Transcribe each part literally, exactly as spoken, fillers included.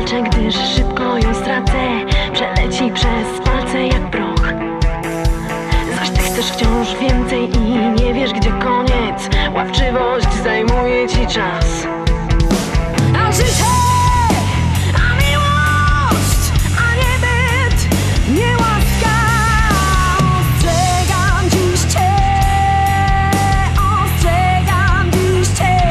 milczę, gdyż szybko ją stracę. Przeleci przez palce jak proch. Zaś ty chcesz wciąż więcej i nie wiesz, gdzie koniec. Łapczywość zajmuje ci czas. A życie, a miłość, a nie byt, nie łaska. Ostrzegam dziś cię, ostrzegam dziś cię.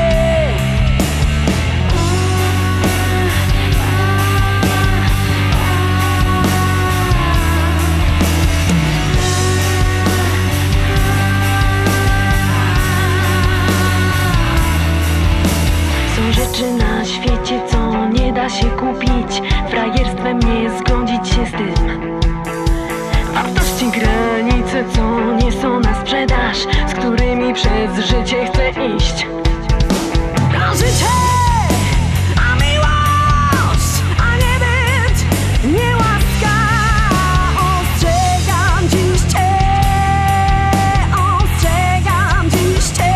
Są rzeczy na świecie, co nie da się kupić. Frajerstwem nie zgodzić się z tym. Wartości, granice, co nie są na sprzedaż, z którymi przez życie chcę iść. A życie, a miłość, a nie byt, nie łaska. Ostrzegam dziś cię, ostrzegam dziś cię.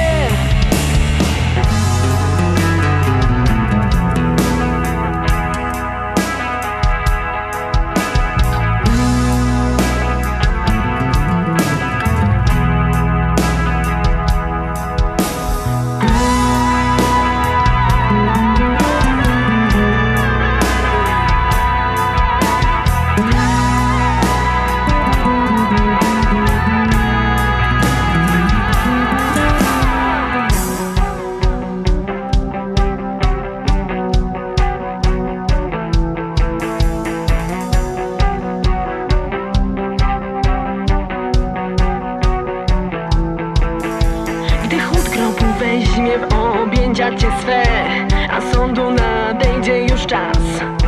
Gdy chłód grobu weźmie w objęcia cię swe, a sądu nadejdzie już czas.